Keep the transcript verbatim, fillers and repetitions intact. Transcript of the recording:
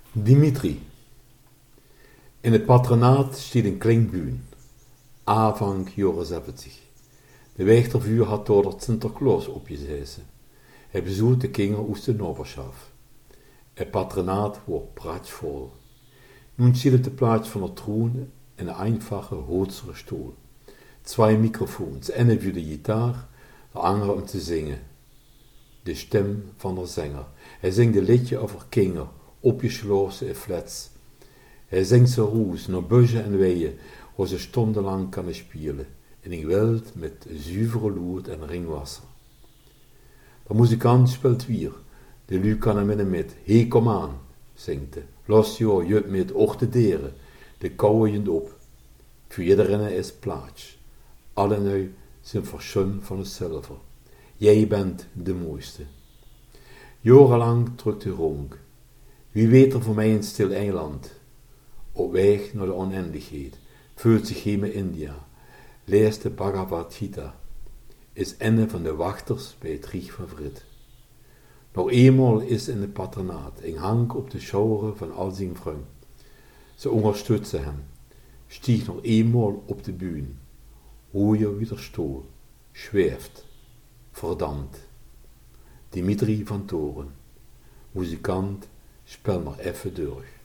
Dimitri. In het patronaat stiet een klinkbuun. Aanvang jaren zeventig. De wechtervuur had door dat Sinterklaas opgezezen. Hij bezoekt de kinderen uit de Noberschaft. Het patronaat wordt pratsvol. Nun zit op de plaats van de troon een einfache Holzere stoel. Twee microfoons, ene voor de gitaar, de andere om te zingen. De stem van de zanger. Hij zingt een liedje over kinderen, opgesloten in flats. Hij zingt zijn roes naar buggen en weeën, waar ze stundenlang kunnen spelen, in een wereld met zuivere lood en ringwasser. De muzikant speelt weer, de lui kan hem in hem met, hey kom aan, zingt hij, los joh, jut met ochte deren, de kouwen jent op. Voor iedereen is plaats, alle nu zijn verschun van het zilver. Jij bent de mooiste. Jarenlang drukt de ronk. Wie weet er voor mij een stil eiland, op weg naar de oneindigheid, voelt zich heen in India, leest de Bhagavad Gita, is ene van de wachters bij het Riech van Vrit. Nog eenmaal is in het patronaat, een hank op de schouder van al zijn vrienden. Ze onderstützen hem, stieg nog eenmaal op de bühne, hoe je wieder stoel, schweeft, verdammt. Dimitri van Toren, muzikant, spel maar even door.